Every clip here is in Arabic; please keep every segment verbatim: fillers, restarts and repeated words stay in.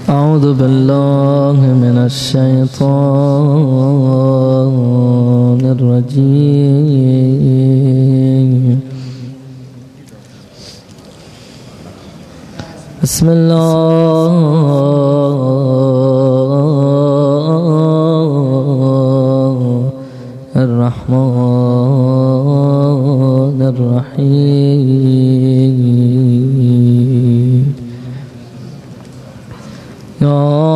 أعوذ بالله من الشيطان الرجيم. بسم الله الرحمن الرحيم. يا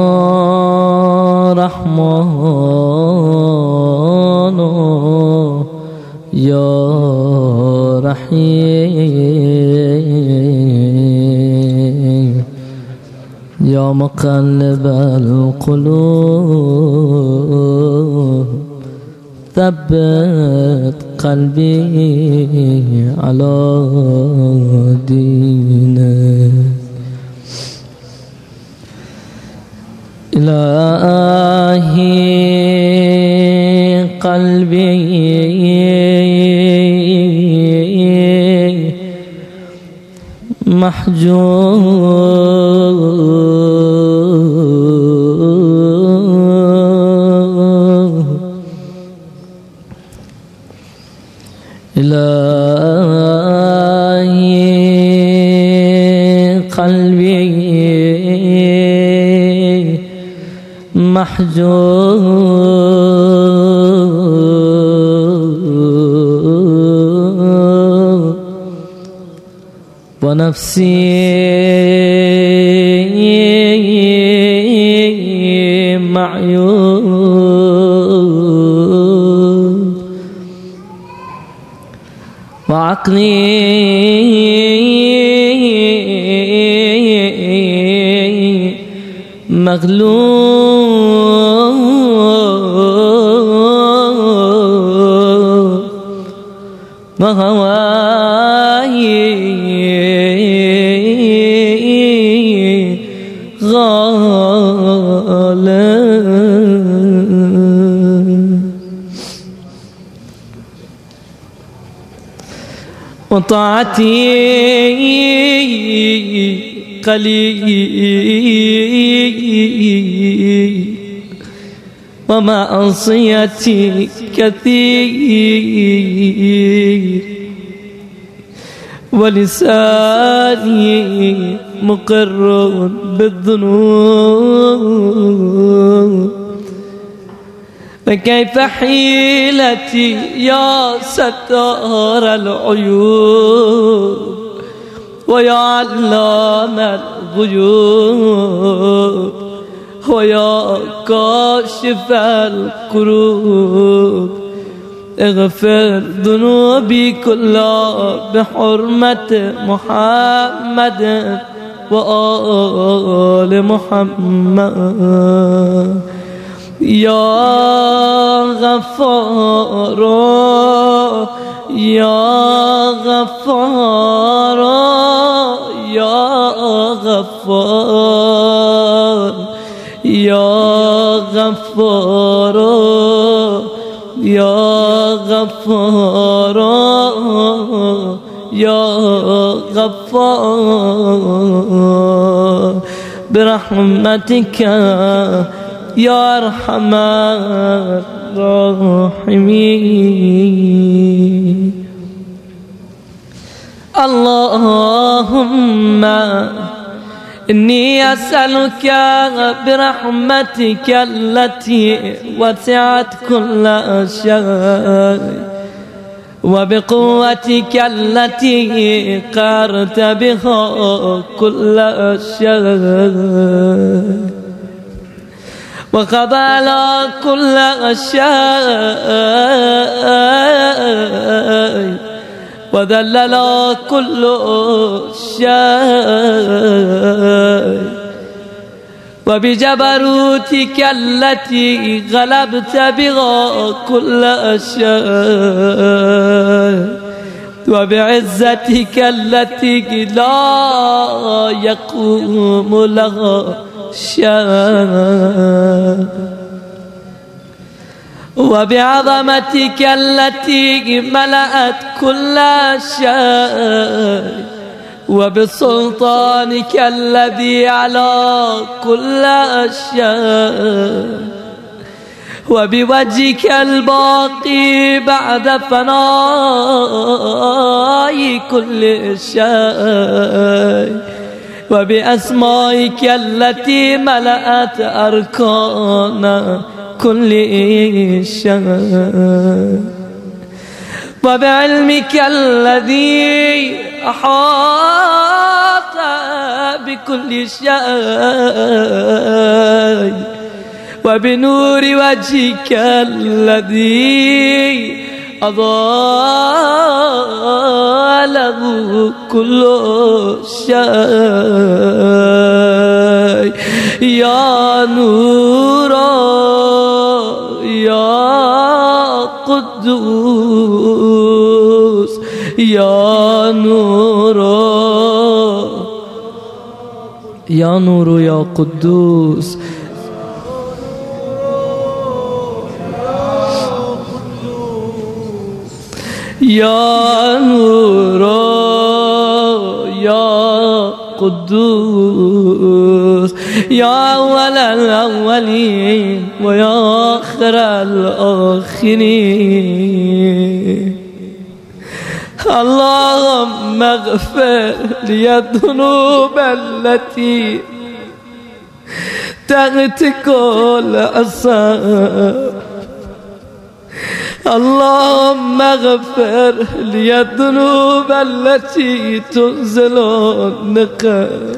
رحمن يا رحيم يا مقلب القلوب ثبت قلبي على دينك. إلهي قلبي محجوب، إلهي قلبي محجوب، ونفسي معيوب، وعقلي مغلوب، وهواي غالب، وطاعتي قليل، ومعصيتي كثير، ولساني مقر بالذنوب، فكيف حيلتي يا ستار العيوب، ويا علام الغيوب، ويا كاشف الكروب، اغفر ذنوبي كلها بحرمة محمد وآل محمد. يا غفار يا غفار يا غفار يا غفار يا غفار يا غفار برحمتك يا أرحم الراحمين. اللهم إني أسألك برحمتك التي وسعت كل شيء، وبقوتك التي قهرت بها كل شيء، وقضى على كل شيء، وذلل كل شيء، وبجبروتك التي غلبت بها كل شيء، وبعزتك التي لا يقوم لها شيء، وبعظمتك التي ملأت كل شيء، وبسلطانك الذي على كل أشياء وبوجهك الباقي بعد فناء كل شيء وبأسمائك التي ملأت أركان كل شيء وبعلمك الذي أحاط بكل شيء وبنور وجهك الذي أضاء له كل شيء يا نور يا قدوس يا نور يا نور يا قدوس يا نور يا قدوس يا أول الأولين ويا آخر الآخرين اللهم اغفر لي الذنوب التي تغتك الأصاب اللهم اغفر لي الذنوب التي تنزل النقاب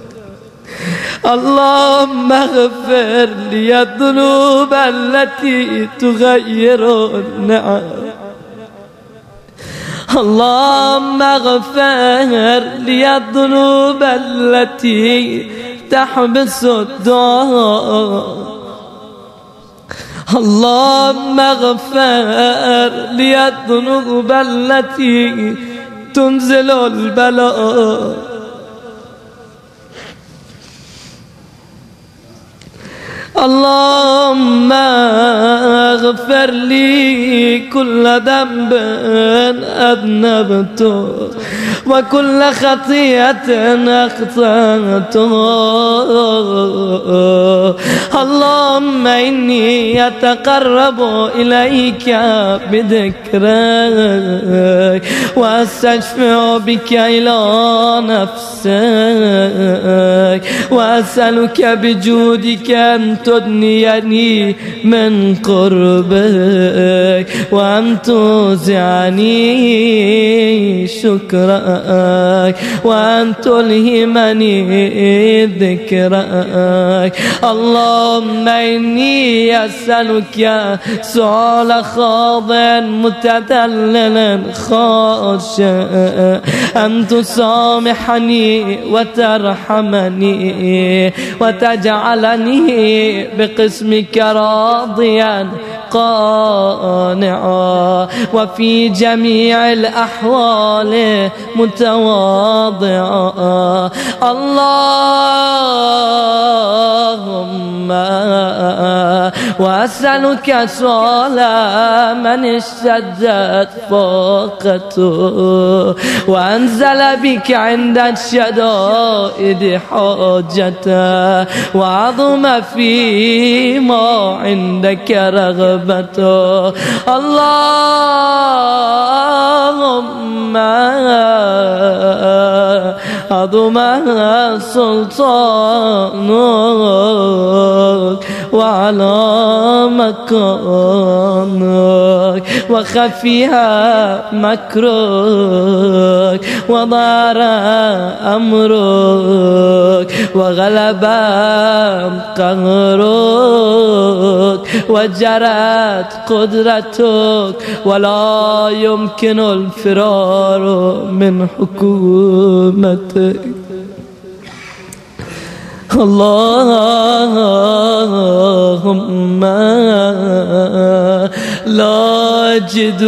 اللهم اغفر لي الذنوب التي تغير النعم اللهم اغفر لي الذنوب التي تحبس الدعاء اللهم اغفر لي الذنوب التي تنزل البلاء اللهم اغفر لي كل ذنب أذنبته وكل خطيئة أخطأته اللهم إني أتقرب إليك بذكرك وأستشفع بك إلى نفسك وأسألك بجودك أن تدنيني من قربك وأن توزعني شكرك وأن تلهمني ذكرك اللهم إني أسألك سؤال خاضع متذلل خاشع أن تسامحني وترحمني وتجعلني بقسمك راضيا قانعا وفي جميع الأحوال متواضعا اللهم وأسألك سؤال من اشتدت فاقته وأنزل بك عند الشدائد حاجته وعظم فيما عندك رغبته اللهم عظم سلطانك وعلى مكانك وخفيها مكرك وضار أمرك وغلب قهرك وجرت قدرتك ولا يمكن الفرار من حكومتك اللهم لا أجد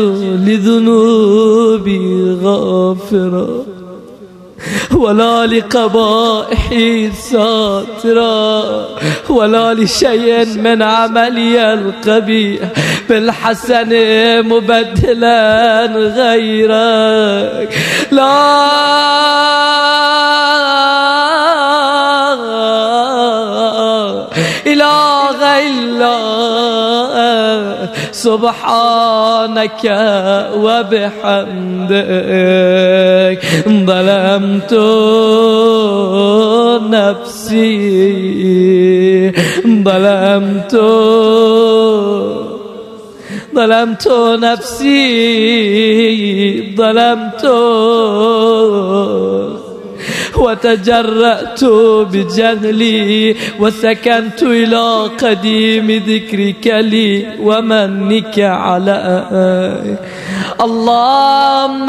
لذنوبي غافرا ولا لقبائحي ساترا ولا لشيء من عملي القبيح بالحسن مبدلا غيرك لا إله إلا سبحانك وبحمدك ظلمت نفسي ظلمت ظلمت نفسي ظلمت وتجرأت بجهلي وسكنت إلى قديم ذكرك لي ومنك علي. اللهم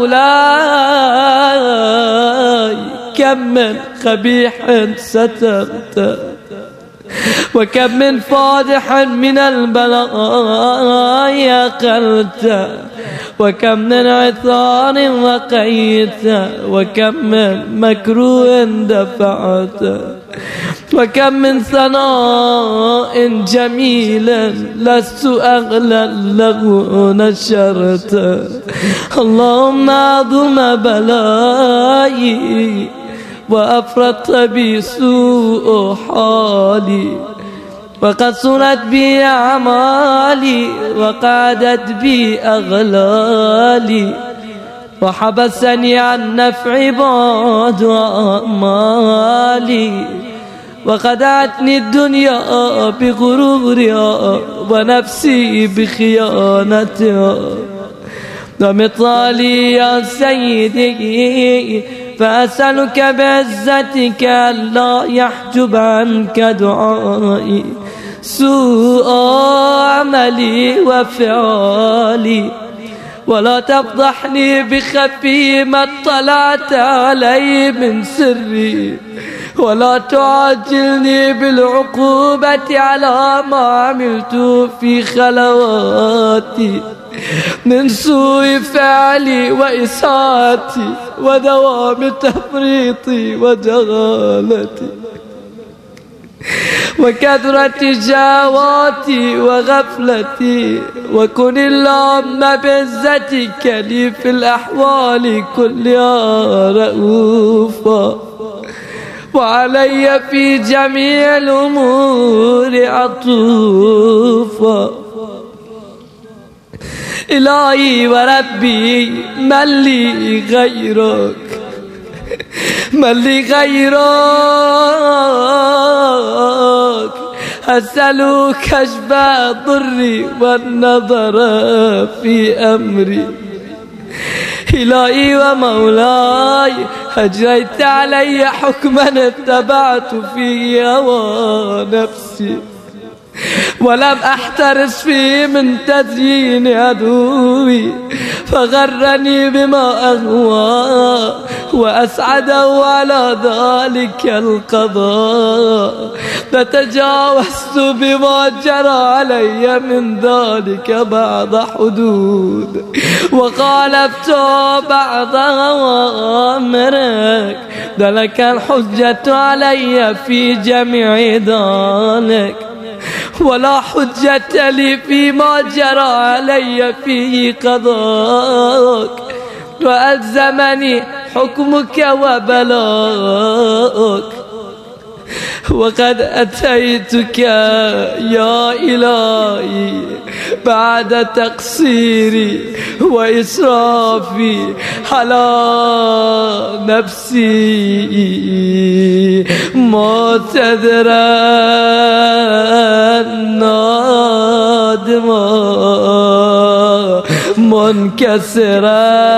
مولاي كم من قبيح سترت وكم من فادح من البلايا قلت وكم من عثار وقيت وكم من مكروه دفعت وكم من ثناء جميل لست أغلى له نشرت. اللهم أعظم بلائي وأفرط بي سوء حالي وقصرت بي أعمالي وقعدت بي أغلالي وحبسني عن نفع بعض أعمالي وخدعتني الدنيا بغرورها ونفسي بخيانتها. ومطالي يا سيدي فأسألك بعزتك ألا يحجب عنك دعائي سوء عملي وفعالي ولا تفضحني بخفي ما اطلعت علي من سري ولا تعجلني بالعقوبة على ما عملت في خلواتي من سوء فعلي وإساءتي ودوام تفريطي وجهالتي وكثرة جاواتي وغفلتي. وكن اللهم بعزتك لي في الأحوال كلها رؤوفا وعلي في جميع الأمور عطوفا. إلهي وربي من لي غيرك من لي غيرك أسألك كشف ضري والنظر في أمري. إلهي ومولاي أجريت علي حكما اتبعت فيه هوى نفسي ولم أحترس فيه من تزيين عدوي فغرني بما أهوى وأسعده على ذلك القضاء. فتجاوزت بما جرى علي من ذلك بعض حدود وخالفت بعض أوامرك ذلك الحجة علي في جميع ذلك ولا حجة لي فيما جرى علي فيه قضاءك وألزمني حكمك وبلاءك. وقد أتيتك يا إلهي بعد تقصيري وإسرافي على نفسي معتذرا نادما منكسرا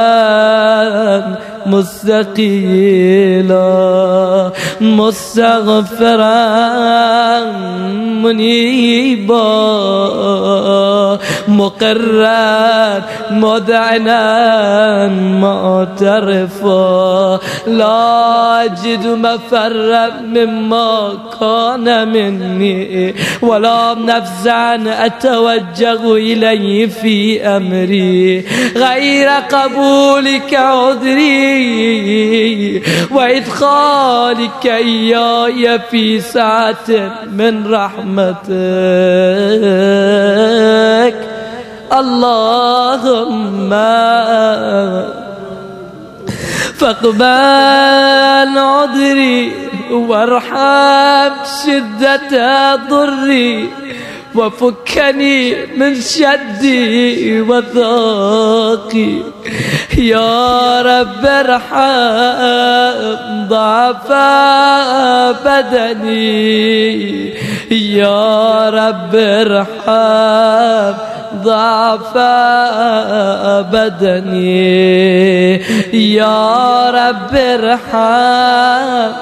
مستقيلا مستغفرا منيبا مقرا مذعنا معترفا لا أجد مفرا مما كان مني ولا نفزعا أتوجه إليه في أمري غير قبولك عذري وإدخالك إياي في ساعة من رحمتك. اللهم فاقبل عذري وارحم شدة ضري وفكني من شدي وضاقي يا رب ارحم ضعف بدني يا رب ارحم ضعف بدني يا رب ارحم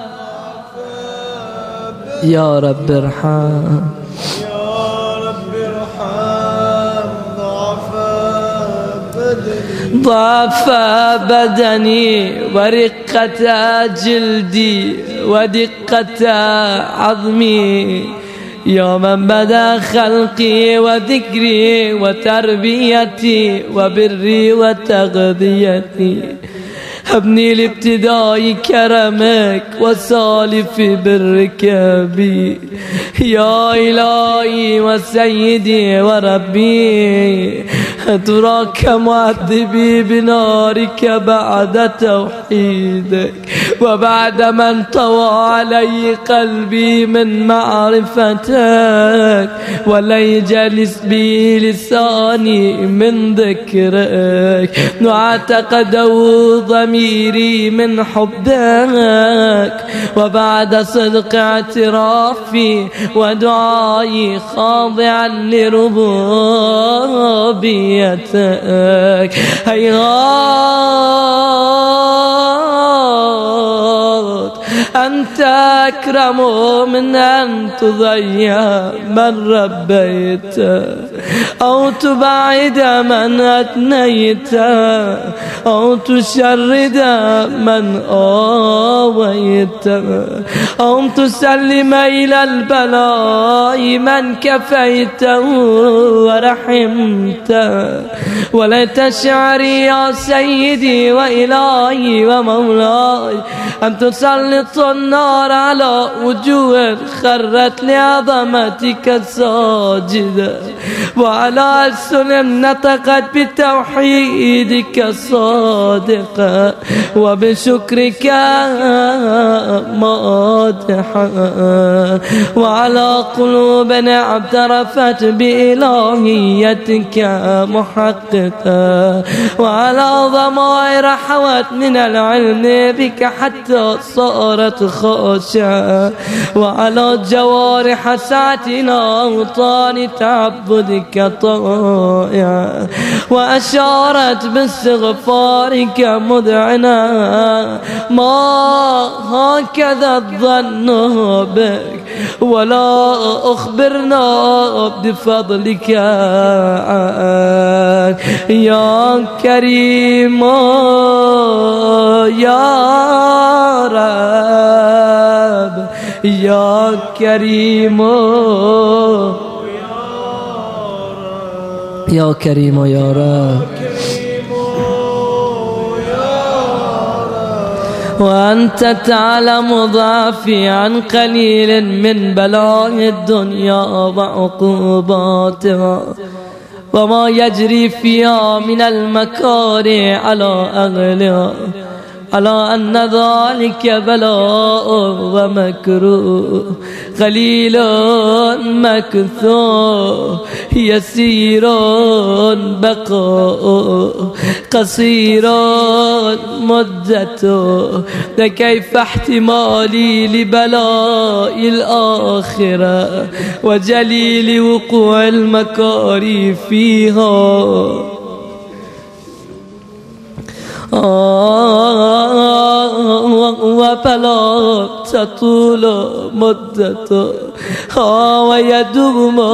يا رب ارحم ضعف بدني ورقة جلدي ودقة عظمي يا من بدا خلقي وذكري وتربيتي وبري وتغذيتي هبني لابتداء كرمك وسالف برك بي يا إلهي وسيدي وربي أتراك معذبي بنارك بعد توحيدك وبعد من طوى علي قلبي من معرفتك ولن يجلس بي لساني من ذكرك واعتقدوا ضميري من حبك وبعد صدق اعترافي ودعائي خاضعا لربوبيتك هيهات أنت أكرم من أن تضيع من ربيت أو تبعد من أثنيت أو تشرد من آويت أو تسلم إلى البلاء من كفيته ورحمت وليت شعري يا سيدي وإلهي ومولاي أن تسلط النار على وجوه خرت لعظمتك ساجدة وعلى ألسن نطقت بتوحيدك صادقة وبشكرك مادحة وعلى قلوب اعترفت بإلهيتك محققة وعلى ضمائر حوت من العلم بك حتى صارت خاشعة وعلى جوارح ساعتنا أوطان تعبدك طائعة وأشارت باستغفارك مذعنة ما هكذا الظن بك ولا أخبرنا بفضلك يا كريم يا رب يا كريم يا كريم يا رب وأنت تعلم ضعفي عن قليل من بلاء الدنيا وعقوباتها وما يجري فيها من المكاره على أهلها على أن ذلك بلاء ومكروه قليل مكثور يسير بقاء قصير مدته فكيف احتمالي لبلاء الآخرة وجليل وقوع المكاره فيها وفلا تطول مدته ويدوم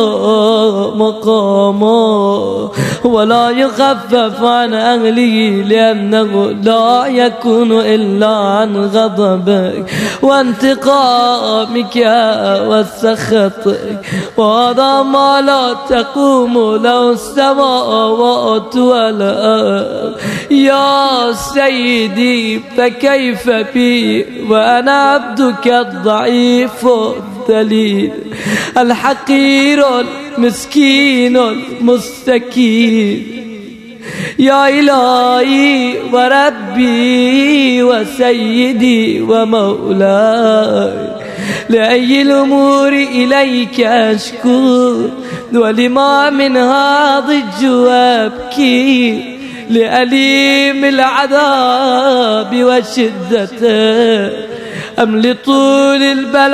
مقامه ولا يخفف عن أهله لأنه لا يكون إلا عن غضبك وانتقامك وسخطك وهذا ما لا تقوم له السماوات والأرض يا سيدي فكيف بي وأنا عبدك الضعيف الذليل الحقير المسكين المستكين يا إلهي وربي وسيدي ومولاي، لأي الأمور إليك أشكو، ولما منها ضج وأبكي، لأليم العذاب وشدته أم لطول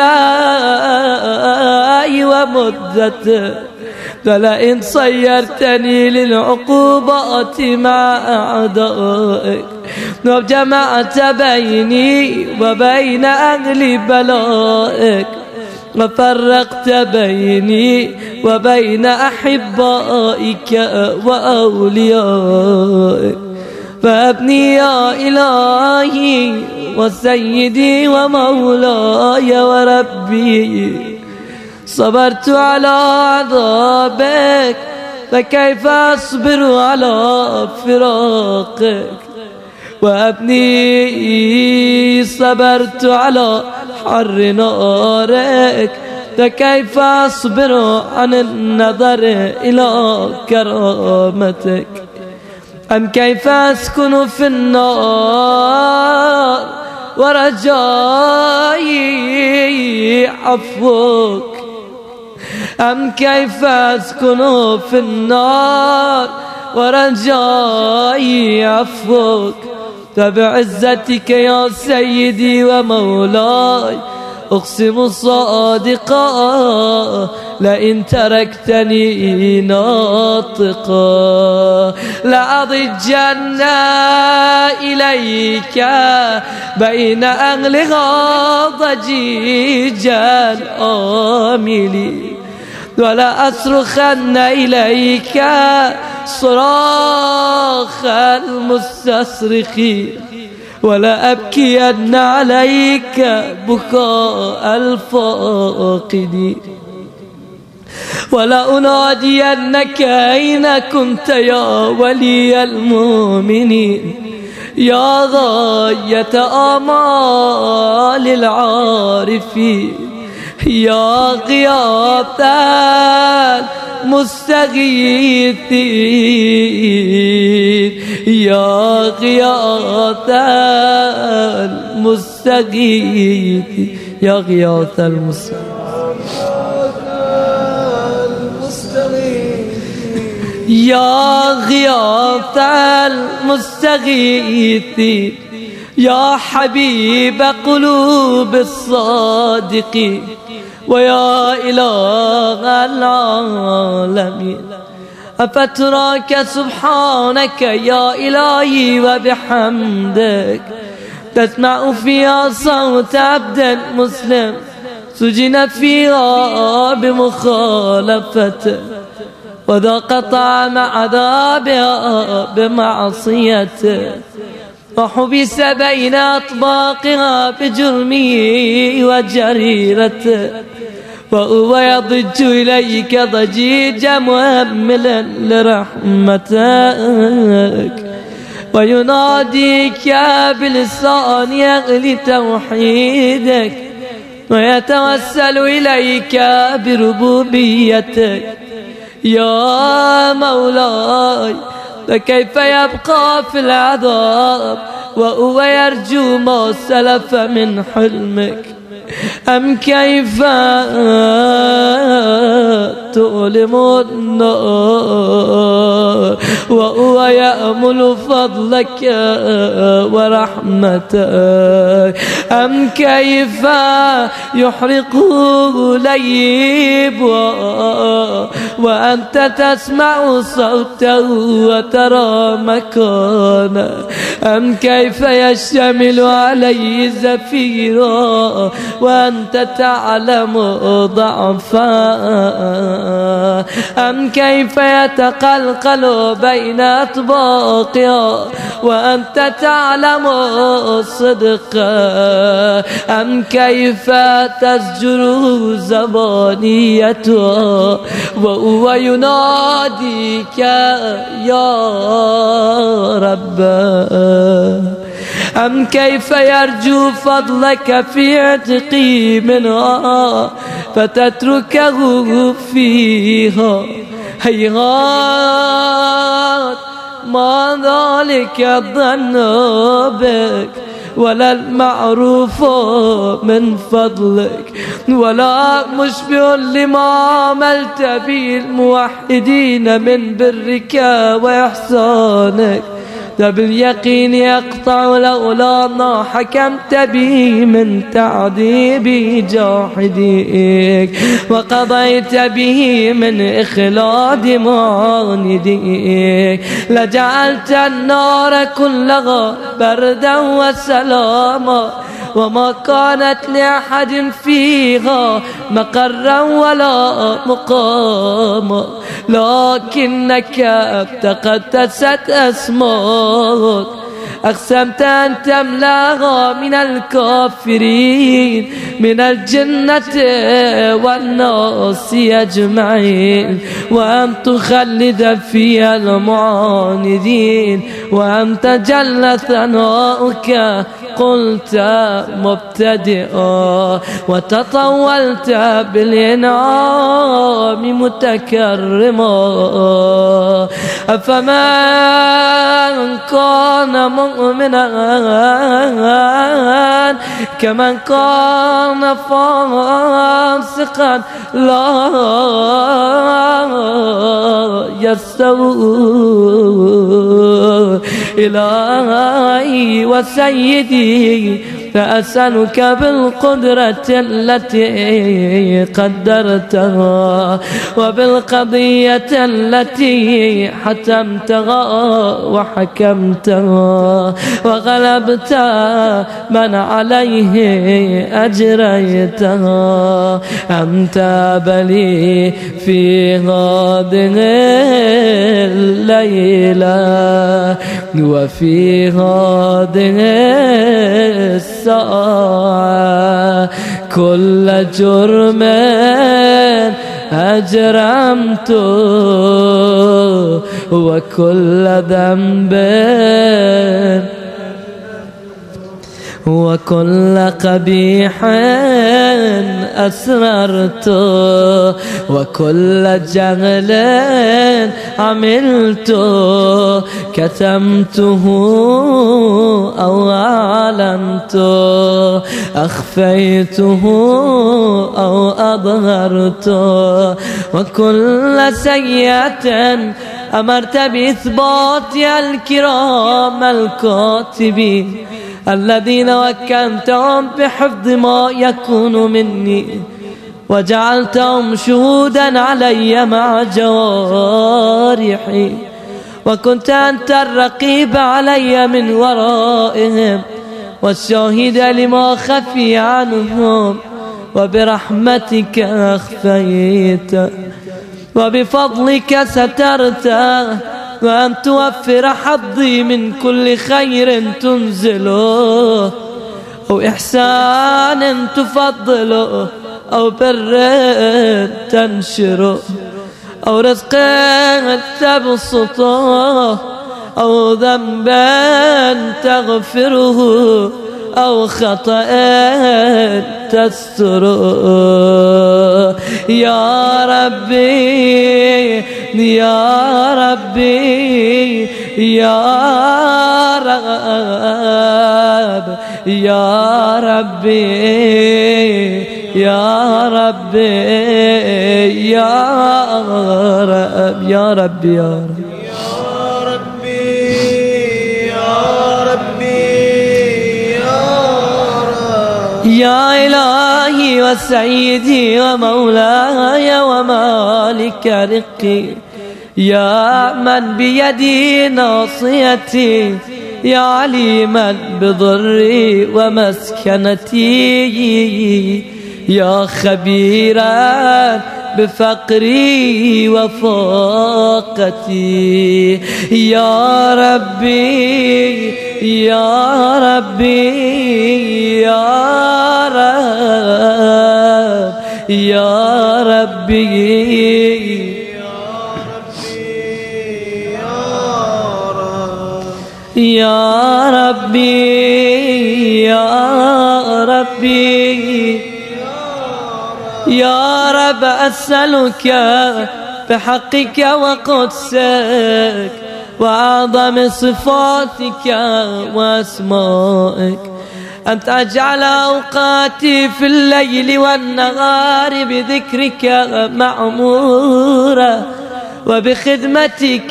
البلاء ومدته، فلئن صيرتني للعقوبات مع أعدائك وجمعت بيني وبين أهل بلائك وفرقت بيني وبين أحبائك وأوليائك، فأبني يا إلهي وسيدي ومولاي وربي، صبرت على عذابك فكيف أصبر على فراقك، وأبني صبرت على حر نارك فكيف أصبر عن النظر إلى كرامتك، أم كيف أسكن في النار ورجائي عفوك، أم كيف أسكن في النار ورجائي عفوك، فبعزتك يا سيدي ومولاي أقسم صادقا لئن تركتني ناطقا لأضجن إليك بين أهلها ضجيجا آملي، ولا أصرخن إليك صراخ المستصرخين، ولا أبكين عليك بكاء الفاقدين، ولا أنادينك أين كنت يا ولي المؤمنين، يا غاية آمال العارفين، يا غياث المستغيثين، يا غياث المستغيثين، يا غياث المستغيثين، يا غياث المستغيثين، يا حبيب قلوب الصادقين، ويا إله العالمين، أفتراك سبحانك يا إلهي وبحمدك تسمع فيها صوت عبد مسلم سجن فيها بمخالفته، وذاق طعم عذابها بمعصيته، وحبس بين أطباقها بجرمه وجريرته، وهو يضج إليك ضجيجا مهملا لرحمتك، ويناديك بلسان أهل توحيدك، ويتوسل إليك بربوبيتك، يا مولاي فكيف يبقى في العذاب وهو يرجو ما سلف من حلمك، أم كيف تؤلم النار وهو يأمل فضلك ورحمتك، أم كيف يحرق ليب وأنت تسمع صوته وترى مكانه، أم كيف يشتمل عليه زفيرا وأنت تعلم ضعفا، أم كيف يتقلقل بين أطباقها وأنت تعلم صدقا، أم كيف تزجر زبانيتها وهو يناديك يا رب، أم كيف يرجو فضلك في عتقي منها فتتركه فيها، هيهات ما ذلك الظن بك ولا المعروف من فضلك ولا مشبه لما عملت به الموحدين من برك وإحسانك، ده باليقين يقطع لولا ما حكمت به من تعذيب جاحديك وقضيت به من إخلاد معانديك، لجعلت النار كلها بردا وسلاما وما كانت لأحد فيها مقرا ولا مقاما، لكنك تقدست أسماك أقسمت أن تملاها من الكافرين من الجنة والناس أجمعين، وأن تخلد فيها المعاندين، وأن تجل ثناؤك قلت مبتدئا وتطولت بالإنعام متكرما. أفمن كان مؤمنا كمن كان فاسقا لا يستوون. إلهي وسيدي فأسألك بالقدرة التي قدرتها وبالقضية التي حتمتها وحكمتها وغلبت من عليه أجريتها، أنت بلي في هذه الليلة وفي هذه الساعة كل جرم أجرمته وكل ذنب وكل قبيح أسررت وكل جهل عملت كتمته أو أعلنت أخفيته أو أظهرت وكل سيئة أمرت بإثباتها الكرام الكاتبين الذين وكلتهم بحفظ ما يكون مني وجعلتهم شهودا علي مع جوارحي، وكنت أنت الرقيب علي من ورائهم والشاهد لما خفي عنهم، وبرحمتك أخفيت وبفضلك سترت، وأن توفر حظي من كل خير تنزله أو إحسان تفضله أو بر تنشره أو رزق تبسطه أو ذنبا تغفره أو خطأ تستره. يا ربي يا ربي يا رب يا ربي يا ربي يا رب يا ربي يا ربي يا إلهي وسيدي ومولاي ومالك رقي، يا من بيدي ناصيتي، يا عليما بضري ومسكنتي، يا خبيرا بفقري وفاقتي، يا ربي يا ربي يا رب يا ربي يا ربي يا ربي يا رب أسألك بحقك وقدسك وأعظم صفاتك وأسمائك أن تجعل أوقاتي في الليل والنهار بذكرك معمورة وبخدمتك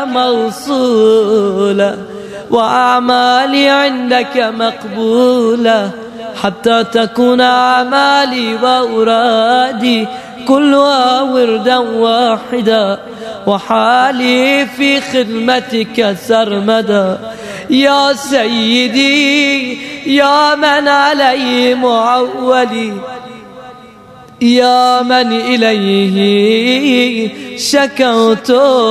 موصولة وأعمالي عندك مقبولة حتى تكون أعمالي وأرادي كلها وردا واحدا وحالي في خدمتك سرمدا. يا سيدي يا من عليه معولي، يا من إليه شكوت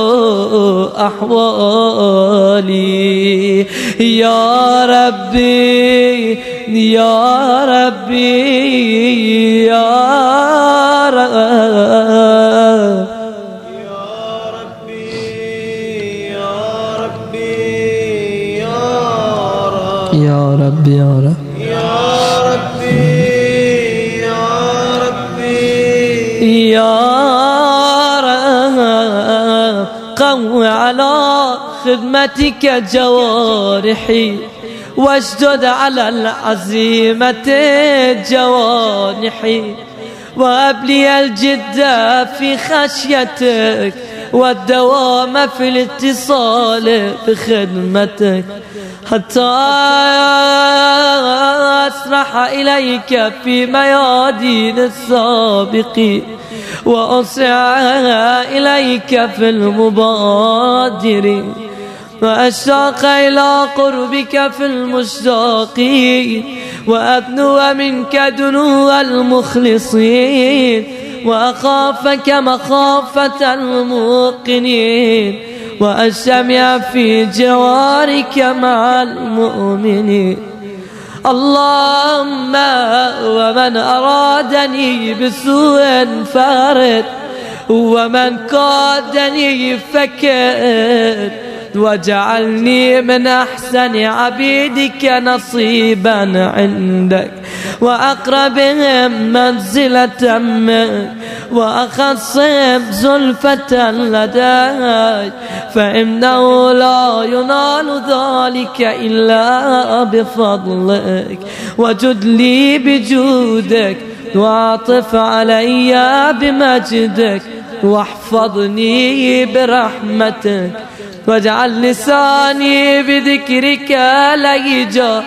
أحوالي. يا ربي يا ربي يا رب يا رب يا رب يا ربي يا ربي يا رب قو على خدمتك جوارحي واشدد على العزيمة جوانحي وأبلي الجد في خشيتك والدوام في الاتصال بخدمتك حتى أسرح إليك في ميادين السابقين وأسرع إليك في المبادرين وأشتاق إلى قربك في المشتاقين وأدنو منك دنو المخلصين وأخافك مخافة الموقنين وأجتمع في جوارك مع المؤمنين. اللهم ومن أرادني بسوء فارد ومن كادني فكر واجعلني من أحسن عبيدك نصيبا عندك وأقربهم منزلة منك وأخصهم زلفة لديك فإنه لا ينال ذلك إلا بفضلك. وجد لي بجودك واعطف علي بمجدك واحفظني برحمتك واجعل لساني بذكرك ليجا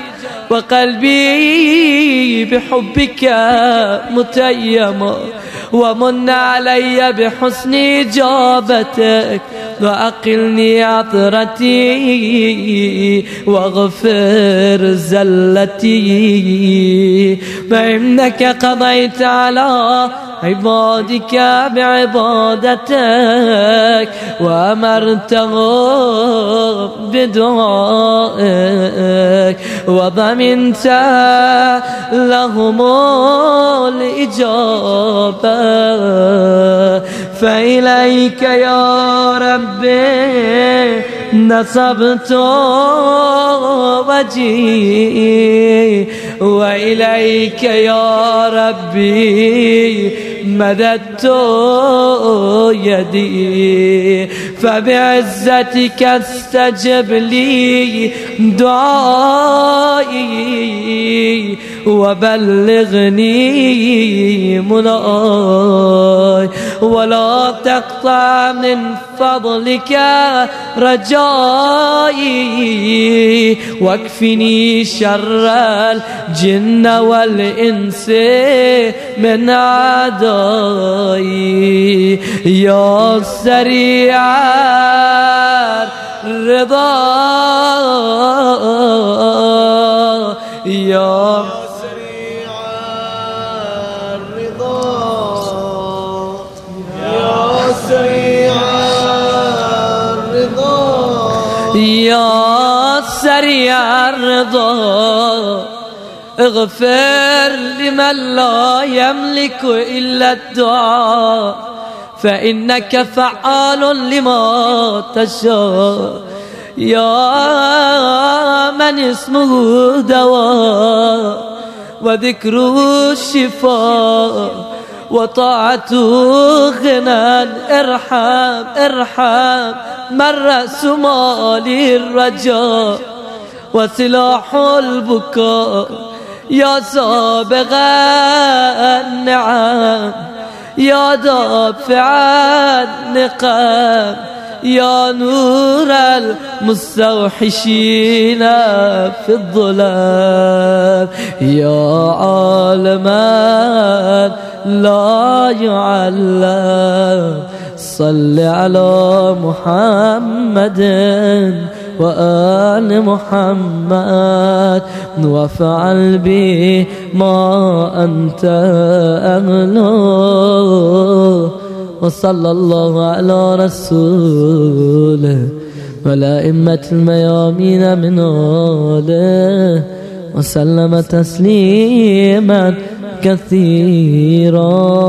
وقلبي بحبك متيما ومن علي بحسن إجابتك وأقلني عثرتي واغفر زلتي فإنك قضيت على عبادك بعبادتك وأمرتهم بدعائك وضمنت لهم الإجابة. فإليك يا ربي نصبت وجهي وإليك يا ربي مددت يدي فبعزتك استجب لي دعائي وبلغني مناي ولا تقطع من فضلك رجائي واكفني شر الجن والإنس من عدائي. يا سريع الرضا يا سريع الرضا يا سريع الرضا يا سريع الرضا اغفر لمن لا يملك إلا الدعاء فإنك فعال لما تشاء. يا من اسمه دواء وذكره الشفاء وطاعته غنى. ارحم ارحم من رأس مالي الرجاء وسلاح البكاء. يا سابق النعم يا دافع النقم يا نور المستوحشين في الظلام. يا عالما لا يعلم صل على محمد وآل محمد وافعل بي ما أنت أهله. وصلى الله على رسوله والأئمة الميامين من آله وسلم تسليما كثيرا.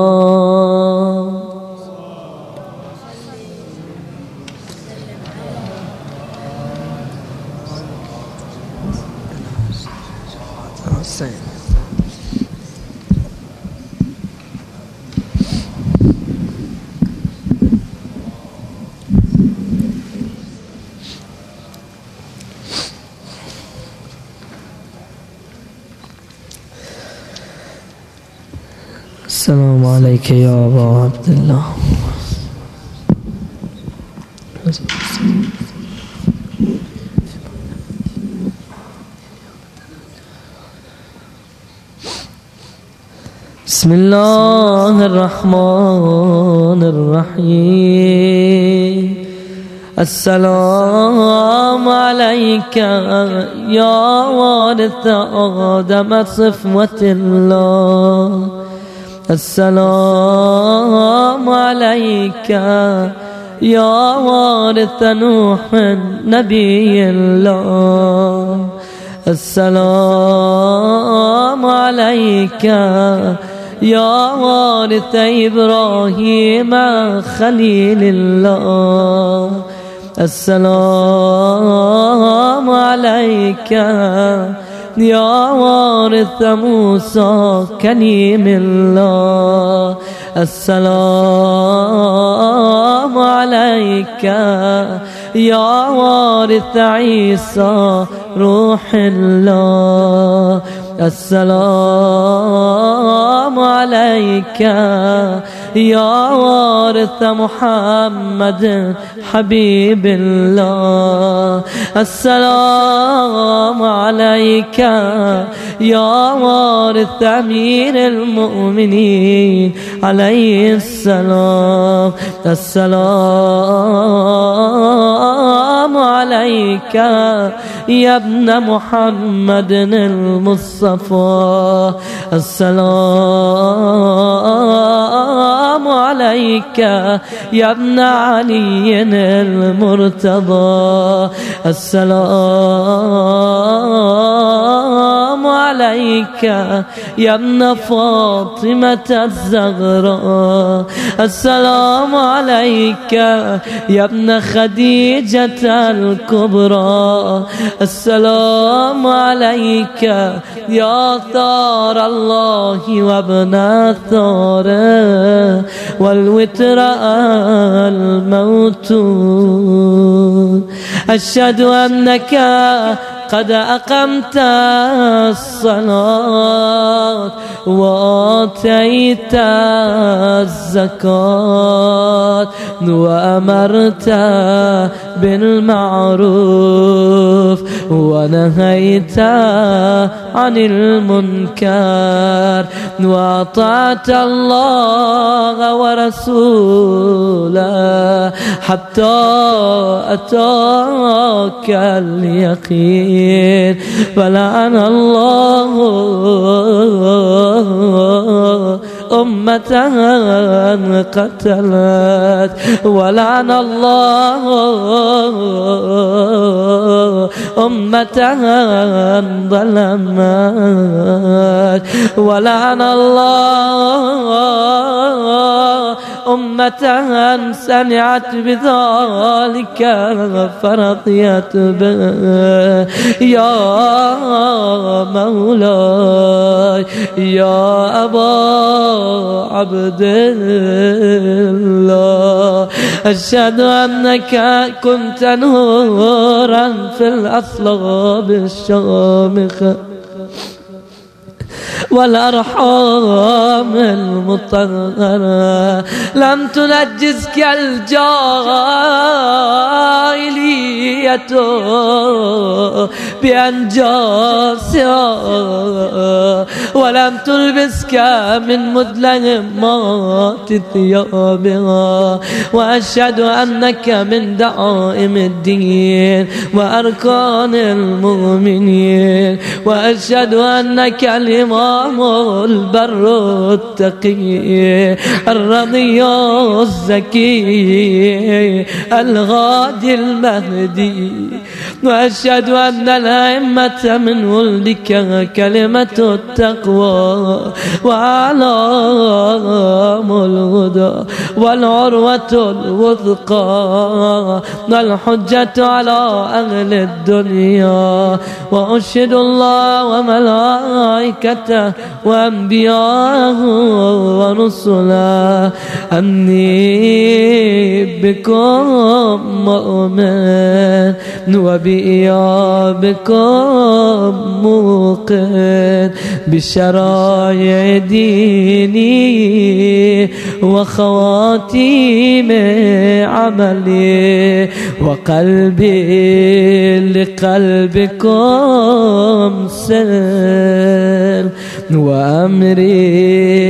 السلام عليك يا أبا عبد الله. بسم الله الرحمن الرحيم. السلام عليك يا وارث آدم صفوة الله. السلام عليك يا وارث نوح نبي الله. السلام عليك يا وارث إبراهيم خليل الله. السلام عليك يا وارث موسى كليم الله. السلام عليك يا وارث عيسى روح الله. السلام عليك يا وارث محمد حبيب الله. السلام عليك يا وارث أمير المؤمنين عليه السلام. السلام عليك يا ابن محمد المصطفى. السلام عليك يا ابن علي المرتضى. السلام عليك يا ابن فاطمة الزهراء. السلام عليك يا ابن خديجة الكبرى. السلام عليك يا ثار الله وابن ثار والوتر الموتون. أشهد أنك قد أقمت الصلاة وآتيت الزكاة وأمرت بالمعروف ونهيت عن المنكر وأطعت الله ورسوله حتى أتاك اليقين. فلعن الله أمة قتلت ولعن الله أمة ظلمت ولعن الله أمة سمعت بذلك فرضيت به. يا مولاي يا أبا عبد الله، أشهد أنك كنت نورا في الأصلاب الشامخة والأرحام المطهرة، لم تنجزك الجاهلية بأنجاسها، ولم تلبسك من مظلمات ثيابها. وأشهد أنك من دعائم الدين وأركان المؤمنين، وأشهد أنك الإمام البر التقي الرضي الزكي الغادي المهدي. وأشهد أن الأئمة من ولدك كلمة التقوى وأعلام الهدى والعروة الوثقى والحجة على أهل الدنيا. وأشهد الله وملائكته وأنبياءه ورسله أني بكم مؤمن وبإيابكم موقن بشرائع ديني وخواتيم عملي، وقلبي لقلبكم سلم وأمري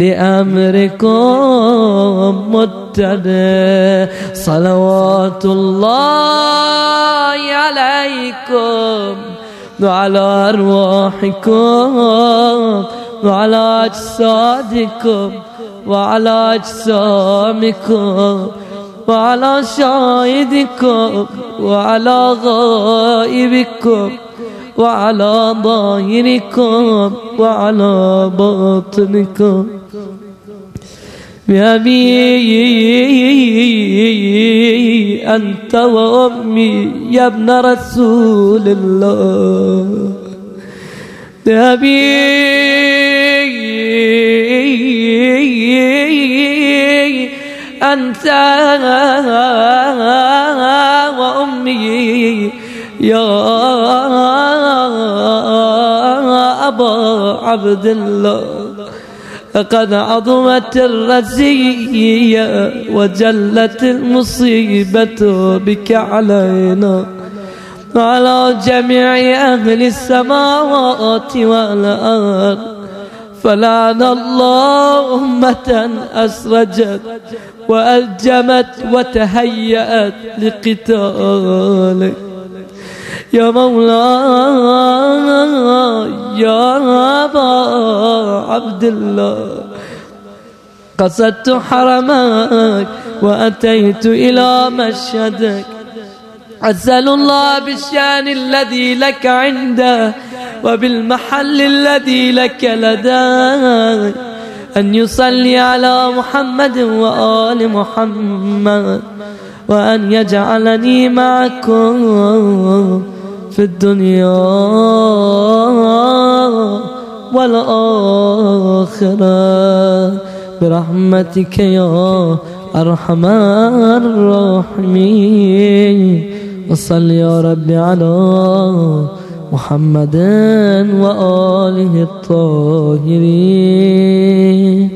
لأمركم متبع. صلوات الله عليكم وعلى أرواحكم وعلى أجسادكم وعلى أجسامكم وعلى شاهدكم وعلى غائبكم وعلى ظاهركم وعلى باطنكم. بأبي أنت وأمي يا ابن رسول الله، بأبي أنت وأمي يا أبا عبد الله. لقد عظمت الرزية وجلت المصيبة بك علينا وعلى جميع أهل السماوات والأرض، فلعن الله أمة أسرجت وألجمت وتهيأت لقتالك. يا مولاي يا أبا عبد الله، قصدت حرمك وأتيت إلى مشهدك، أسأل الله بالشأن الذي لك عنده وبالمحل الذي لك لديك أن يصلي على محمد وآل محمد، وأن يجعلني معكم في الدنيا والآخرة برحمتك يا أرحم الراحمين. وصل يا رب على محمد وآله الطاهرين.